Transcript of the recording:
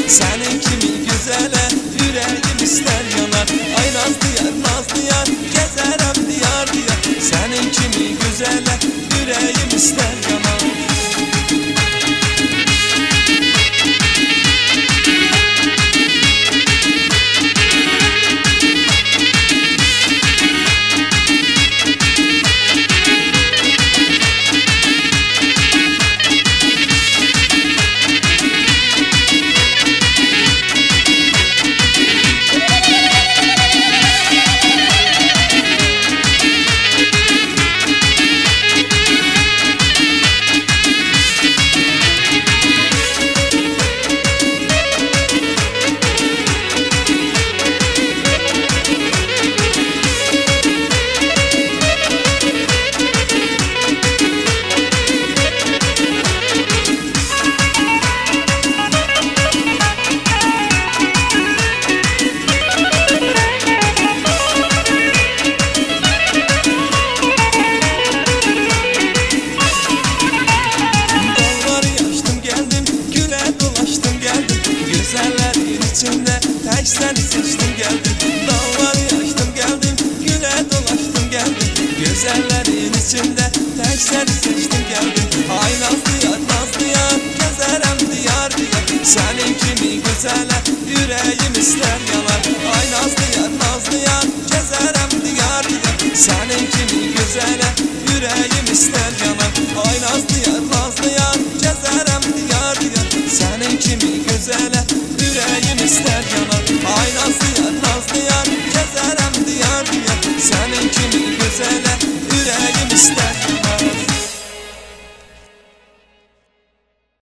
Senin kimi güzele yüreğim ister yanar. Ay nazlı yar nazlı yar gezerem diyar diyar. Senin kimi güzele yüreğim ister yanar. İçimde tek seni seçtim geldim. Dağları açtım geldim, güle dolaştım geldim. Güzellerin içinde tek seni seçtim geldim. Ay nazlı yar gezerem diyar diyar. Senin kimi güzele yüreğim ister yanar. Ay nazlı yar gezerem diyar diyar. Senin kimi güzele yüreğim ister yanar.